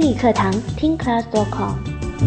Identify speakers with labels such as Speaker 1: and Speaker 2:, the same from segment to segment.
Speaker 1: 英语课堂听 class.com。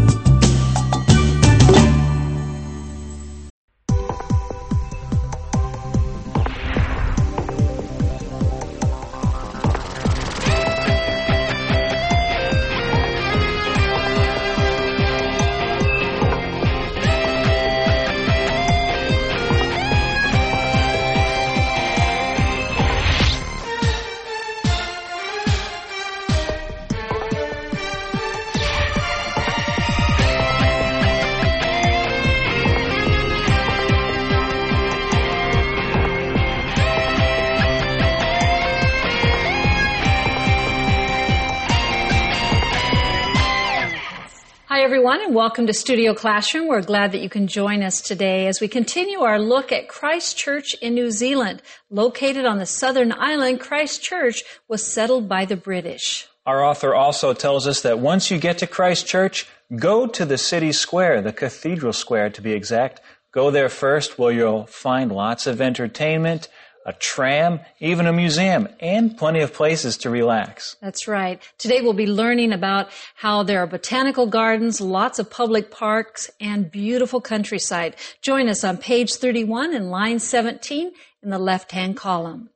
Speaker 2: Hi everyone, and welcome to Studio Classroom. We're glad that you can join us today as we continue our look at Christchurch in New Zealand. Located on the southern island, Christchurch was settled by the British.
Speaker 3: Our author also tells us that once you get to Christchurch, go to the city square, the cathedral square to be exact. Go there first where you'll find lots of entertainment, a tram, even a museum, and plenty of places to relax.
Speaker 2: That's right. Today we'll be learning about how there are botanical gardens, lots of public parks, and beautiful countryside. Join us on page 31 and line 17 in the left-hand column.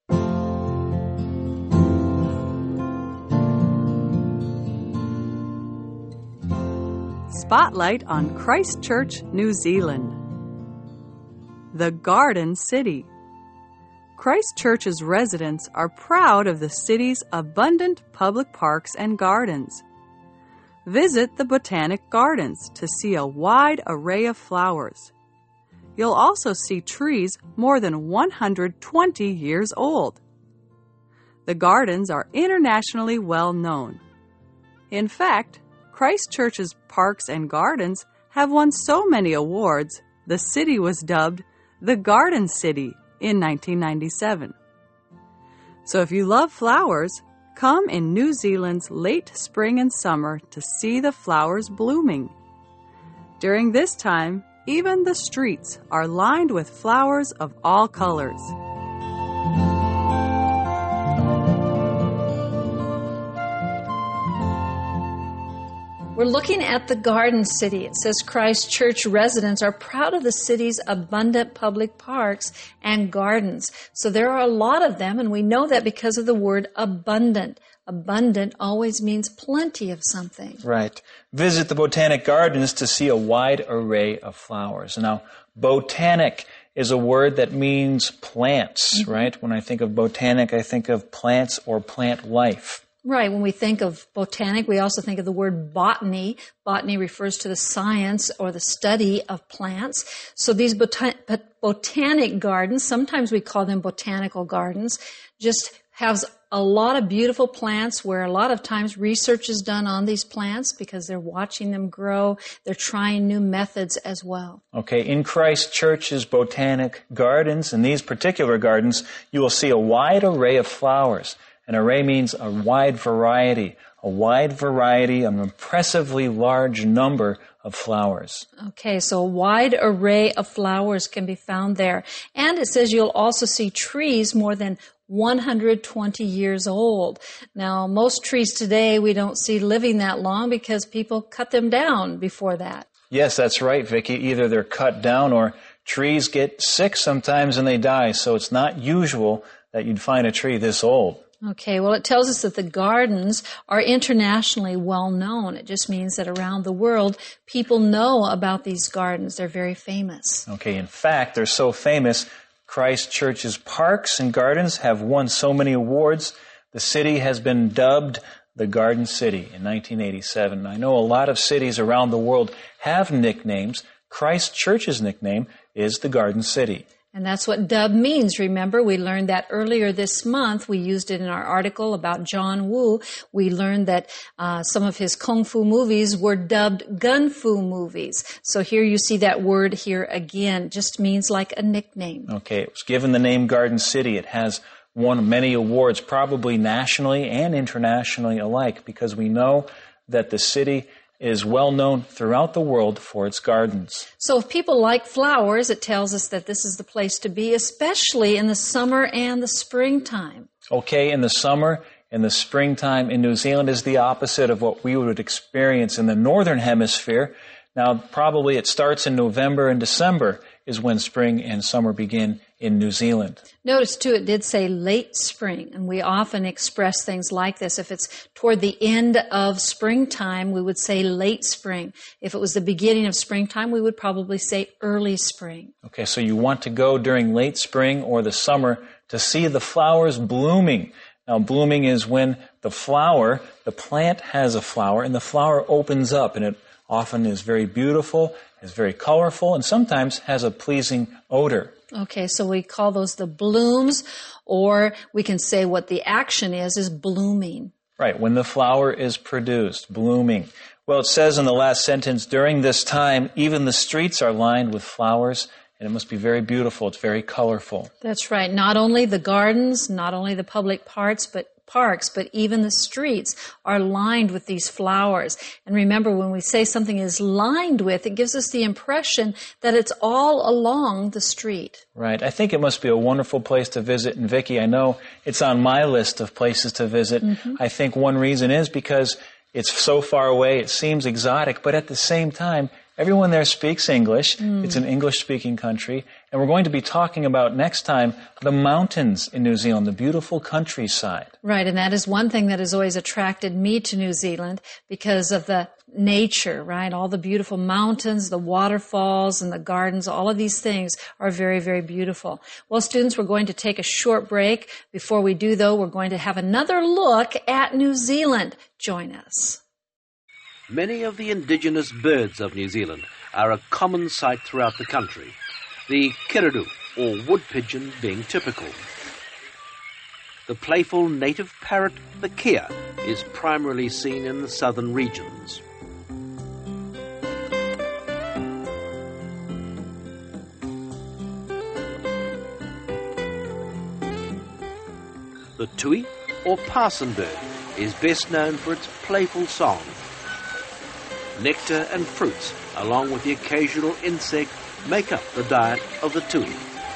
Speaker 4: Spotlight on Christchurch, New Zealand. The Garden City. Christchurch's residents are proud of the city's abundant public parks and gardens. Visit the Botanic Gardens to see a wide array of flowers. You'll also see trees more than 120 years old. The gardens are internationally well known. In fact, Christchurch's parks and gardens have won so many awards, the city was dubbed the Garden City in 1997. So if you love flowers, come in New Zealand's late spring and summer to see the flowers blooming. During this time, even the streets are lined with flowers of all colors.
Speaker 2: We're looking at the Garden City. It says Christchurch residents are proud of the city's abundant public parks and gardens. So there are a lot of them, and we know that because of the word abundant. Abundant always means plenty of something.
Speaker 3: Right. Visit the Botanic Gardens to see a wide array of flowers. Now, botanic is a word that means plants, right? When I think of botanic, I think of plants or plant life.
Speaker 2: Right. When we think of botanic, we also think of the word botany. Botany refers to the science or the study of plants. So these botanic gardens, sometimes we call them botanical gardens, just has a lot of beautiful plants where a lot of times research is done on these plants because they're watching them grow. They're trying new methods as well.
Speaker 3: Okay, in Christchurch's Botanic Gardens, in these particular gardens, you will see a wide array of flowers. An array means a wide variety, an impressively large number of flowers.
Speaker 2: Okay, so a wide array of flowers can be found there. And it says you'll also see trees more than 120 years old. Now, most trees today we don't see living that long because people cut them down before that.
Speaker 3: Yes, that's right, Vicki. Either they're cut down or trees get sick sometimes and they die. So it's not usual that you'd find a tree this old.
Speaker 2: Okay, well, it tells us that the gardens are internationally well known. It just means that around the world, people know about these gardens. They're very famous.
Speaker 3: Okay, in fact, they're so famous, Christchurch's parks and gardens have won so many awards. The city has been dubbed the Garden City in 1987. I know a lot of cities around the world have nicknames. Christchurch's nickname is the Garden City.
Speaker 2: And that's what dub means. Remember, we learned that earlier this month. We used it in our article about John Woo. We learned that some of his kung fu movies were dubbed gun fu movies. So here you see that word here again. Just means like a nickname.
Speaker 3: Okay, it was given the name Garden City. It has won many awards, probably nationally and internationally alike, because we know that the city is well known throughout the world for its gardens.
Speaker 2: So if people like flowers, it tells us that this is the place to be, especially in the summer and the springtime.
Speaker 3: Okay, in the summer And the springtime in New Zealand is the opposite of what we would experience in the northern hemisphere. Now, probably it starts in November and December is when spring and summer begin in New Zealand.
Speaker 2: Notice, too, it did say late spring, and we often express things like this. If it's toward the end of springtime, we would say late spring. If it was the beginning of springtime, we would probably say early spring.
Speaker 3: Okay, so you want to go during late spring or the summer to see the flowers blooming. Now, blooming is when the plant has a flower, and the flower opens up, and it often is very beautiful, is very colorful, and sometimes has a pleasing odor.
Speaker 2: Okay, so we call those the blooms, or we can say what the action is blooming.
Speaker 3: Right, when the flower is produced, blooming. Well, it says in the last sentence, during this time, even the streets are lined with flowers, and it must be very beautiful. It's very colorful.
Speaker 2: That's right. Not only the gardens, not only the public parks, but even the streets are lined with these flowers. And remember, when we say something is lined with, it gives us the impression that it's all along the street.
Speaker 3: Right. I think it must be a wonderful place to visit. And Vicki, I know it's on my list of places to visit. Mm-hmm. I think one reason is because it's so far away, it seems exotic, but at the same time, everyone there speaks English. It's an English-speaking country. And we're going to be talking about next time the mountains in New Zealand, the beautiful countryside.
Speaker 2: Right, and that is one thing that has always attracted me to New Zealand because of the nature, right? All the beautiful mountains, the waterfalls, and the gardens, all of these things are very, very beautiful. Well, students, we're going to take a short break. Before we do, though, we're going to have another look at New Zealand. Join us.
Speaker 5: Many of the indigenous birds of New Zealand are a common sight throughout the country, the kiriru, or wood pigeon, being typical. The playful native parrot, the kea, is primarily seen in the southern regions. The tui, or parson bird, is best known for its playful song. Nectar and fruits, along with the occasional insect, make up the diet of the tui.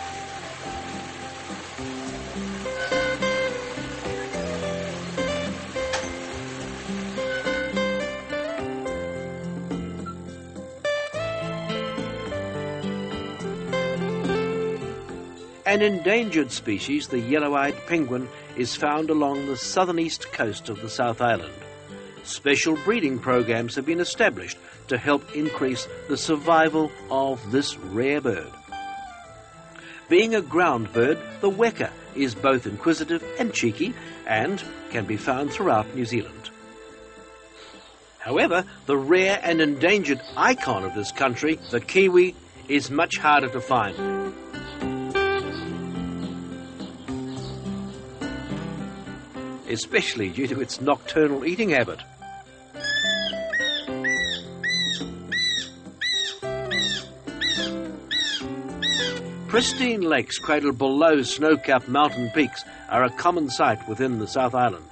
Speaker 5: An endangered species, the yellow-eyed penguin, is found along the southern-east coast of the South Island. Special breeding programs have been established to help increase the survival of this rare bird. Being a ground bird, the weka is both inquisitive and cheeky and can be found throughout New Zealand. However, the rare and endangered icon of this country, the kiwi, is much harder to find. Especially due to its nocturnal eating habit. Pristine lakes cradled below snow-capped mountain peaks are a common sight within the South Island.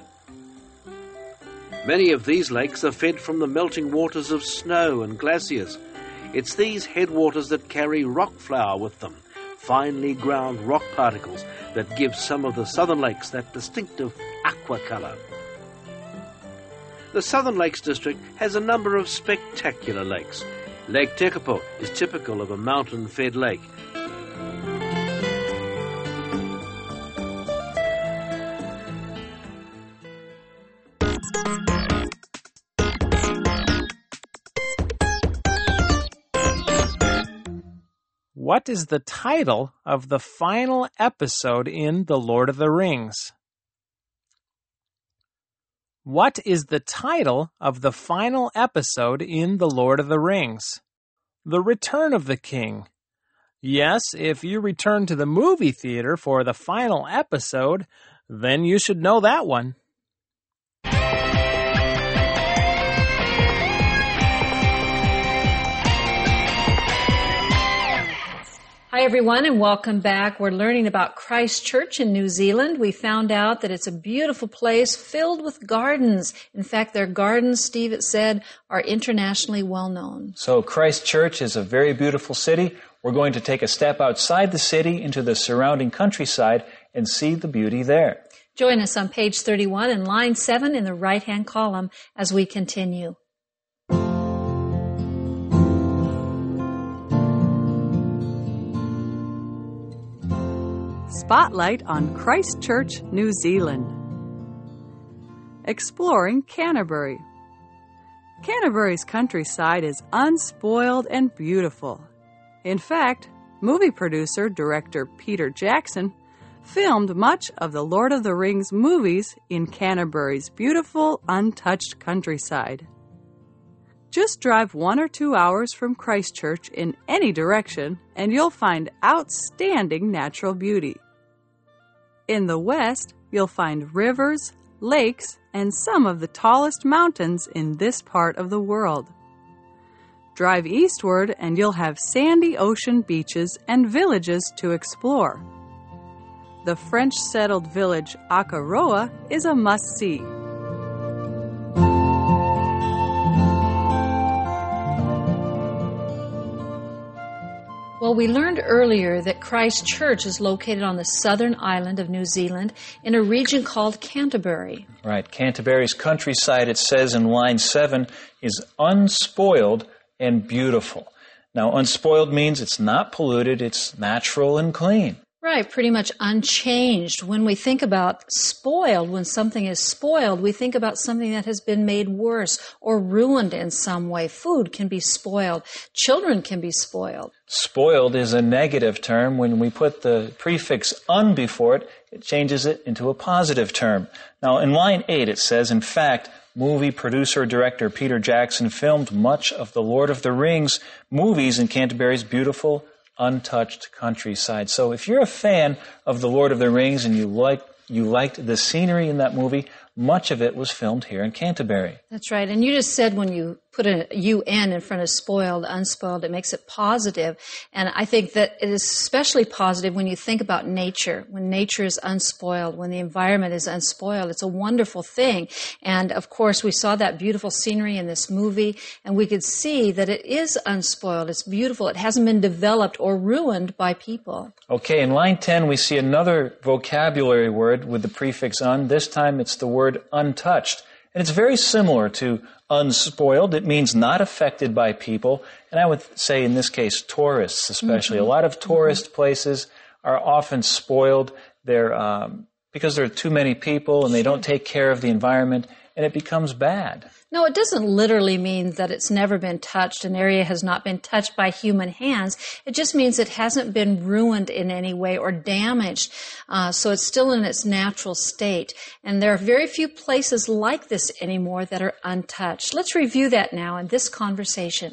Speaker 5: Many of these lakes are fed from the melting waters of snow and glaciers. It's these headwaters that carry rock flour with them, finely ground rock particles that give some of the southern lakes that distinctive aqua colour. The Southern Lakes District has a number of spectacular lakes. Lake Tekapo is typical of a mountain-fed lake.
Speaker 6: What is the title of the final episode in The Lord of the Rings? What is the title of the final episode in The Lord of the Rings? The Return of the King. Yes, if you return to the movie theater for the final episode, then you should know that one.
Speaker 2: Hi, everyone, and welcome back. We're learning about Christ Church in New Zealand. We found out that it's a beautiful place filled with gardens. In fact, their gardens, Steve, it said, are internationally well known.
Speaker 3: So Christ Church is a very beautiful city. We're going to take a step outside the city into the surrounding countryside and see the beauty there.
Speaker 2: Join us on page 31 and line 7 in the right-hand column as we continue.
Speaker 4: Spotlight on Christchurch, New Zealand. Exploring Canterbury. Canterbury's countryside is unspoiled and beautiful. In fact, movie producer-director Peter Jackson filmed much of the Lord of the Rings movies in Canterbury's beautiful, untouched countryside. Just drive 1 or 2 hours from Christchurch in any direction, and you'll find outstanding natural beauty. In the west, you'll find rivers, lakes, and some of the tallest mountains in this part of the world. Drive eastward, and you'll have sandy ocean beaches and villages to explore. The French-settled village Akaroa is a must-see.
Speaker 2: Well, we learned earlier that Christchurch is located on the southern island of New Zealand in a region called Canterbury.
Speaker 3: Right. Canterbury's countryside, it says in line 7, is unspoiled and beautiful. Now, unspoiled means it's not polluted, it's natural and clean.
Speaker 2: Right, pretty much unchanged. When we think about spoiled, when something is spoiled, we think about something that has been made worse or ruined in some way. Food can be spoiled. Children can be spoiled.
Speaker 3: Spoiled is a negative term. When we put the prefix un before it, it changes it into a positive term. Now, in line 8, it says, in fact, movie producer-director Peter Jackson filmed much of the Lord of the Rings movies in Canterbury's beautiful, untouched countryside. So if you're a fan of the Lord of the Rings and you liked the scenery in that movie, much of it was filmed here in Canterbury.
Speaker 2: That's right. And you just said when you put a UN in front of spoiled, unspoiled, it makes it positive. And I think that it is especially positive when you think about nature. When nature is unspoiled, when the environment is unspoiled, it's a wonderful thing. And of course, we saw that beautiful scenery in this movie, and we could see that it is unspoiled. It's beautiful. It hasn't been developed or ruined by people.
Speaker 3: Okay, in line 10, we see another vocabulary word with the prefix un. This time it's the word untouched. And it's very similar to unspoiled. It means not affected by people. And I would say in this case, tourists especially. Mm-hmm. A lot of tourist places are often spoiled. They're because there are too many people and they don't take care of the environment, and it becomes bad.
Speaker 2: No, it doesn't literally mean that it's never been touched. An area has not been touched by human hands. It just means it hasn't been ruined in any way or damaged. So it's still in its natural state. And there are very few places like this anymore that are untouched. Let's review that now in this conversation.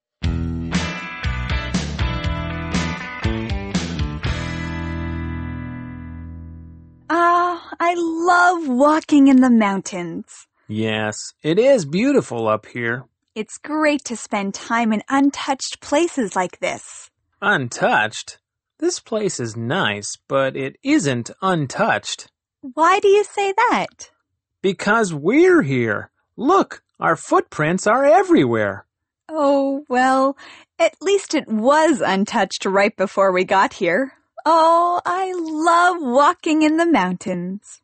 Speaker 7: I love walking in the mountains.
Speaker 6: Yes, it is beautiful up here.
Speaker 7: It's great to spend time in untouched places like this.
Speaker 6: Untouched? This place is nice, but it isn't untouched.
Speaker 7: Why do you say that?
Speaker 6: Because we're here. Look, our footprints are everywhere.
Speaker 7: Oh, well, at least it was untouched right before we got here. Oh, I love walking in the mountains.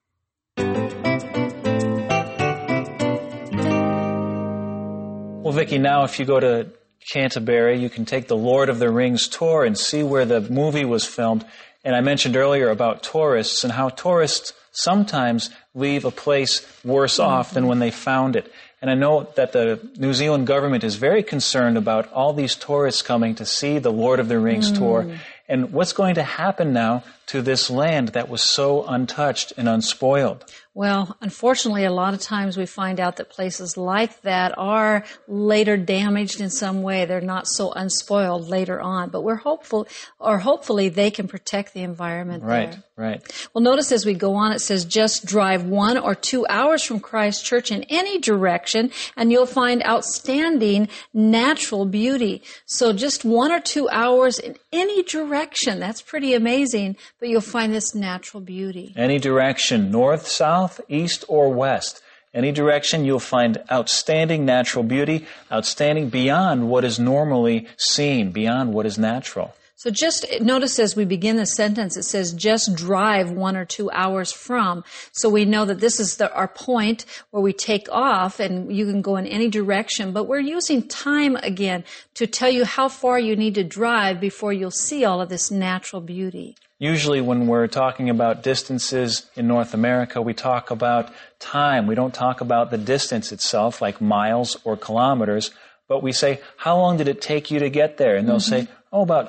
Speaker 3: Well, Vicki, now if you go to Canterbury, you can take the Lord of the Rings tour and see where the movie was filmed. And I mentioned earlier about tourists and how tourists sometimes leave a place worse off than when they found it. And I know that the New Zealand government is very concerned about all these tourists coming to see the Lord of the Rings tour. And what's going to happen now to this land that was so untouched and unspoiled?
Speaker 2: Well, unfortunately, a lot of times we find out that places like that are later damaged in some way. They're not so unspoiled later on. But we're hopeful, or hopefully they can protect the environment there.
Speaker 3: Right.
Speaker 2: Well, notice as we go on, it says just drive 1 or 2 hours from Christchurch in any direction, and you'll find outstanding natural beauty. So just 1 or 2 hours in any direction. That's pretty amazing, but you'll find this natural beauty.
Speaker 3: Any direction, north, south, east, or west. Any direction, you'll find outstanding natural beauty, outstanding beyond what is normally seen, beyond what is natural.
Speaker 2: So just notice as we begin the sentence, it says just drive 1 or 2 hours from. So we know that this is our point where we take off, and you can go in any direction. But we're using time again to tell you how far you need to drive before you'll see all of this natural beauty.
Speaker 3: Usually when we're talking about distances in North America, we talk about time. We don't talk about the distance itself, like miles or kilometers, but we say, how long did it take you to get there? And they'll say, about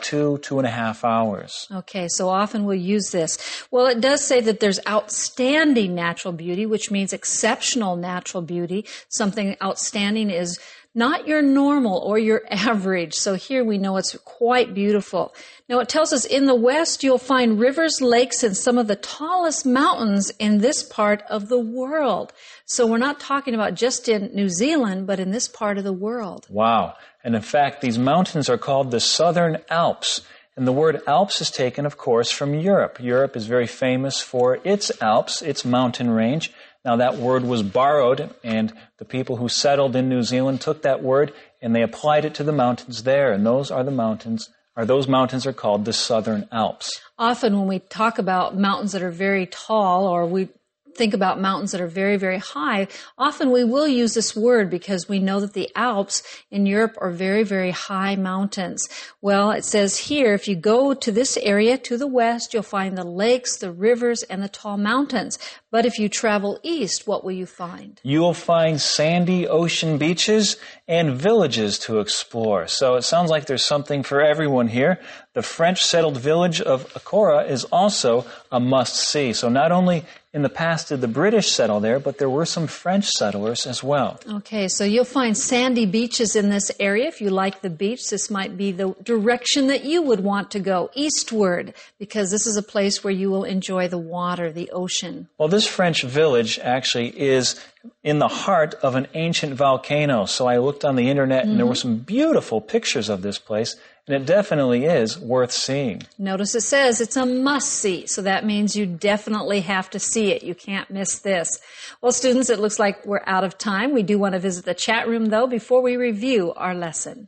Speaker 3: 2.5 hours.
Speaker 2: Okay, so often we'll use this. Well, it does say that there's outstanding natural beauty, which means exceptional natural beauty. Something outstanding is not your normal or your average. So here we know it's quite beautiful. Now it tells us in the West you'll find rivers, lakes, and some of the tallest mountains in this part of the world. So we're not talking about just in New Zealand, but in this part of the world.
Speaker 3: Wow. And in fact, these mountains are called the Southern Alps. And the word Alps is taken, of course, from Europe. Europe is very famous for its Alps, its mountain range. Now that word was borrowed, and the people who settled in New Zealand took that word and they applied it to the mountains there. And those mountains are called the Southern Alps.
Speaker 2: Often when we talk about mountains that are very tall, or we think about mountains that are very, very high, often we will use this word because we know that the Alps in Europe are very, very high mountains. Well, it says here, if you go to this area to the west, you'll find the lakes, the rivers, and the tall mountains. But if you travel east, what will you find?
Speaker 3: You'll find sandy ocean beaches and villages to explore. So it sounds like there's something for everyone here. The French settled village of Acora is also a must-see. So not only in the past did the British settle there, but there were some French settlers as well.
Speaker 2: Okay, so you'll find sandy beaches in this area. If you like the beach, this might be the direction that you would want to go, eastward, because this is a place where you will enjoy the water, the ocean.
Speaker 3: Well, this French village actually is in the heart of an ancient volcano. So I looked on the internet and there were some beautiful pictures of this place. And it definitely is worth seeing.
Speaker 2: Notice it says it's a must-see, so that means you definitely have to see it. You can't miss this. Well, students, it looks like we're out of time. We do want to visit the chat room, though, before we review our lesson.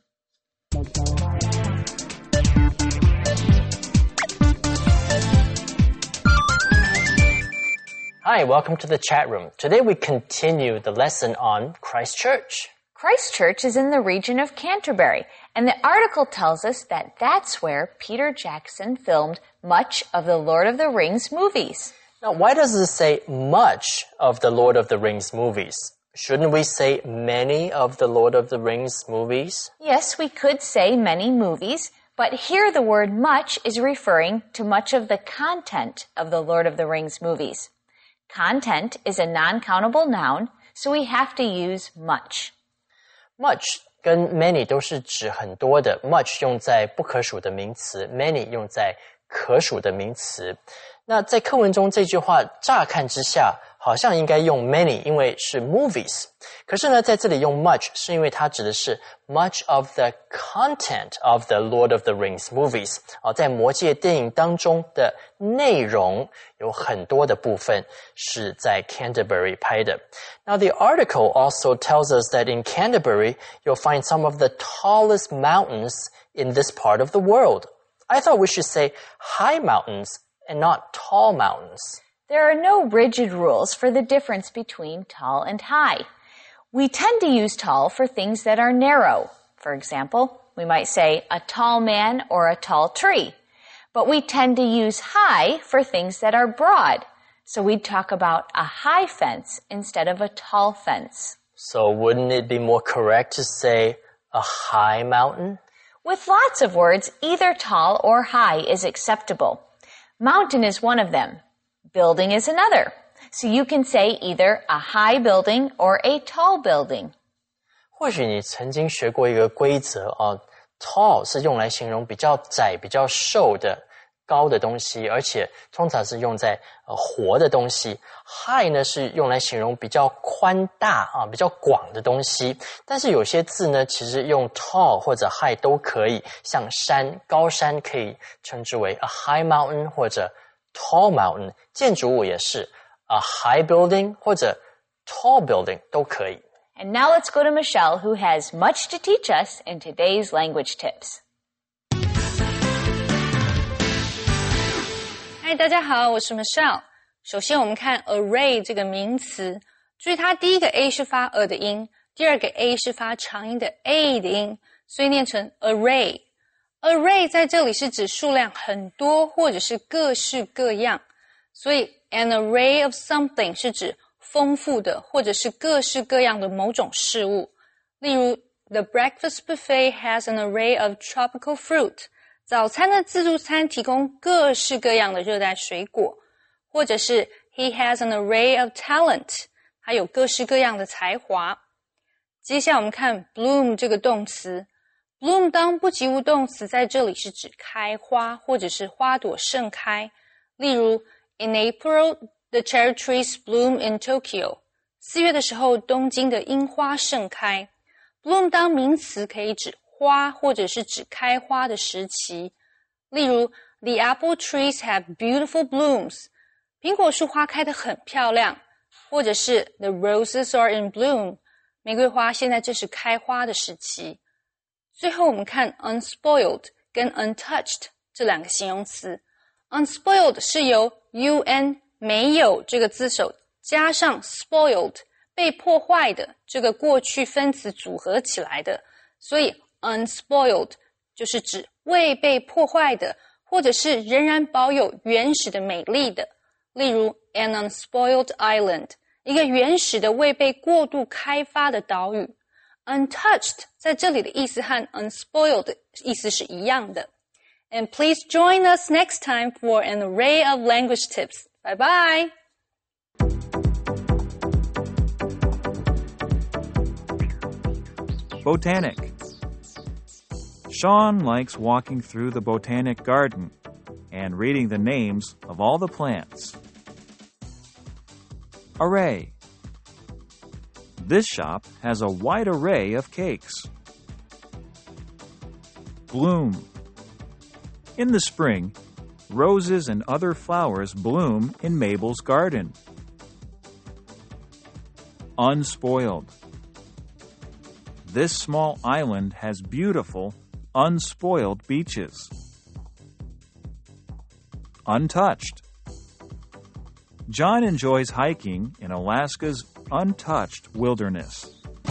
Speaker 8: Hi, welcome to the chat room. Today we continue the lesson on Christ Church.
Speaker 9: Christ Church is in the region of Canterbury, and the article tells us that that's where Peter Jackson filmed much of the Lord of the Rings movies.
Speaker 8: Now, why does it say much of the Lord of the Rings movies? Shouldn't we say many of the Lord of the Rings movies?
Speaker 9: Yes, we could say many movies, but here the word much is referring to much of the content of the Lord of the Rings movies. Content is a non-countable noun, so we have to use much.
Speaker 8: Much 跟 many 都是指很多的 much 用在不可数的名词 many 用在可数的名词。那在课文中这句话乍看之下好像应该用 many 因为是 movies， 可是呢在这里用 much 是因为它指的是 much of the content of the Lord of the Rings movies， 在魔戒电影当中的内容有很多的部分是在 Canterbury 拍的。Now the article also tells us that in Canterbury you'll find some of the tallest mountains in this part of the world. I thought we should say high mountains and not tall mountains.
Speaker 9: There are no rigid rules for the difference between tall and high. We tend to use tall for things that are narrow. For example, we might say a tall man or a tall tree. But we tend to use high for things that are broad. So we'd talk about a high fence instead of a tall fence.
Speaker 8: So wouldn't it be more correct to say a high mountain?
Speaker 9: With lots of words, either tall or high is acceptable. Mountain is one of them. Building is another. So you can say either a high building or a tall building.
Speaker 8: 或许你曾经学过一个规则tall 是用来形容比较窄、比较瘦的高的东西，而且通常是用在活的东西。High 呢是用来形容比较宽大比较广的东西。但是有些字呢，其实用 tall 或者 high 都可以，像山、高山可以称之为 a high mountain 或者 tall mountain。建筑物也是 a high building 或者 tall building 都可以。
Speaker 9: And now let's go to Michelle, who has much to teach us in today's language tips.
Speaker 10: 嗨，大家好，我是 Michelle。首先我们看 array 这个名词，注意它第一个 a 是发的音，第二个 a 是发长音的 a 的音，所以念成 array。array 在这里是指数量很多或者是各式各样，所以 an array of something 是指丰富的或者是各式各样的某种事物。例如 The breakfast buffet has an array of tropical fruit。早餐的自助餐提供各式各样的热带水果，或者是 He has an array of talent， 他有各式各样的才华。接下来我们看 bloom 这个动词 ，bloom 当不及物动词在这里是指开花或者是花朵盛开。例如 In April, the cherry trees bloom in Tokyo。4月的时候，东京的樱花盛开。bloom 当名词可以指花或者是指开花的时期，例如 The apple trees have beautiful blooms， 苹果树花开得很漂亮，或者是 The roses are in bloom， 玫瑰花现在正是开花的时期。最后我们看 unspoiled 跟 untouched 这两个形容词。unspoiled 是由 un 没有这个字首加上 spoiled 被破坏的这个过去分词组合起来的，所以unspoiled 就是指未被破坏的，或者是仍然保有原始的美丽的。例如 an unspoiled island， 一个原始的未被过度开发的岛屿。untouched 在这里的意思和 unspoiled 的意思是一样的。And please join us next time for an array of language tips. Bye bye!
Speaker 3: Botanic. Sean likes walking through the botanic garden and reading the names of all the plants. Array. This shop has a wide array of cakes. Bloom. In the spring, roses and other flowers bloom in Mabel's garden. Unspoiled. This small island has beautiful, unspoiled beaches. Untouched. John enjoys hiking in Alaska's untouched wilderness.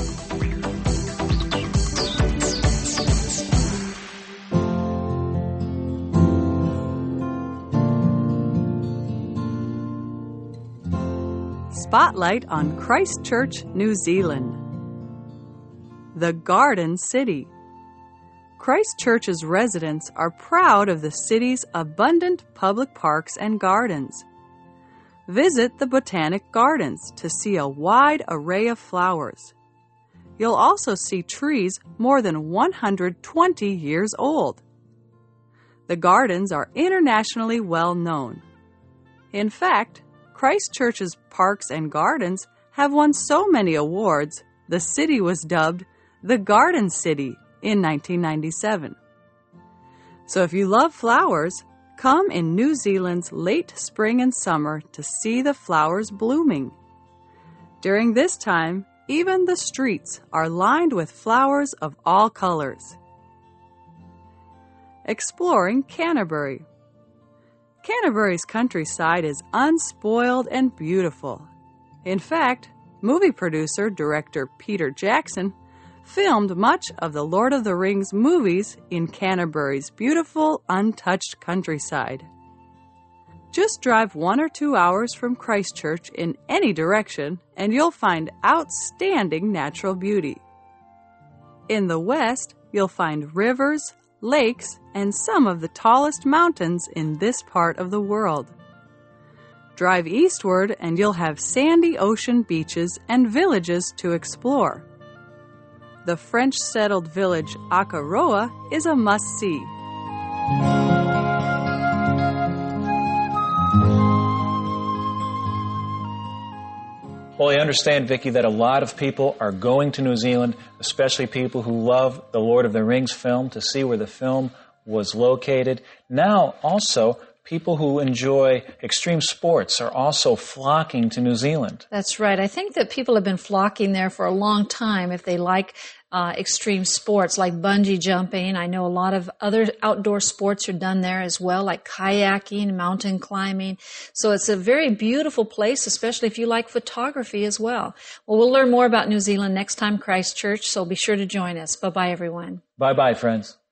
Speaker 4: Spotlight on Christchurch, New Zealand. The Garden City. Christchurch's residents are proud of the city's abundant public parks and gardens. Visit the Botanic Gardens to see a wide array of flowers. You'll also see trees more than 120 years old. The gardens are internationally well known. In fact, Christchurch's parks and gardens have won so many awards, the city was dubbed the Garden City in 1997. So if you love flowers, come in New Zealand's late spring and summer to see the flowers blooming. During this time, even the streets are lined with flowers of all colors. Exploring Canterbury. Canterbury's countryside is unspoiled and beautiful. In fact, movie producer-director Peter Jackson filmed much of the Lord of the Rings movies in Canterbury's beautiful, untouched countryside. Just drive 1 or 2 hours from Christchurch in any direction and you'll find outstanding natural beauty. In the west, you'll find rivers, lakes, and some of the tallest mountains in this part of the world. Drive eastward and you'll have sandy ocean beaches and villages to explore. The French-settled village Akaroa is a must-see.
Speaker 3: Well, I understand, Vicki, that a lot of people are going to New Zealand, especially people who love the Lord of the Rings film, to see where the film was located. Now, also, people who enjoy extreme sports are also flocking to New Zealand.
Speaker 2: That's right. I think that people have been flocking there for a long time if they like extreme sports like bungee jumping. I know a lot of other outdoor sports are done there as well, like kayaking, mountain climbing. So it's a very beautiful place, especially if you like photography as well. Well, we'll learn more about New Zealand next time, Christ Church, so be sure to join us. Bye-bye, everyone.
Speaker 3: Bye-bye, friends.